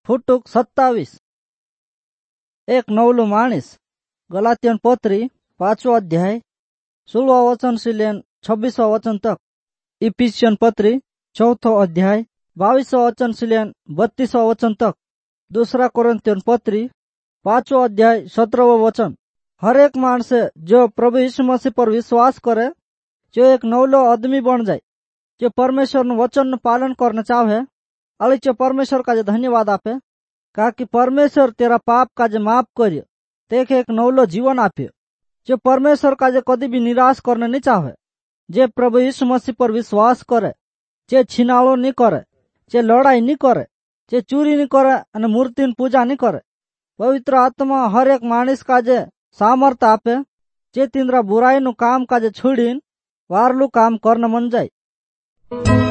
ફૂટુક 27 એક નવલું માણસ ગલાતિયન પોत्री 5 अध्याय 16 वचन से लेन 26 वचन तक। इफिसियन पत्री 4 अध्याय 22 वचन से लेन 32 वचन तक। दूसरा कोरिन्थियन पत्री 5 अध्याय 17 वचन। हर एक माणस जो प्रभु यीशु मसीह पर विश्वास करे जो एक नवलो आदमी बन जाए, जो परमेश्वर वचन पालन करना चाहे अली जो परमेश्वर का धन्यवाद आपे कहा कि परमेश्वर तेरा पाप का माफ करियो, तेके एक नवलो जीवन आप्यो। जो परमेश्वर का कदी भी निराश करने नहीं चाहे, जे प्रभु यीशु मसीह पर विश्वास करे, जे छीनाळो नहीं करे, जे लड़ाई नहीं करे, जे चोरी नहीं करे अने मूर्ति पूजा नहीं करे। पवित्र आत्मा हर एक माणस का सामर्थ्य आपे जे तिंद्रा बुराई नु काम का छोड़ीन वारलू काम करने मन जाए।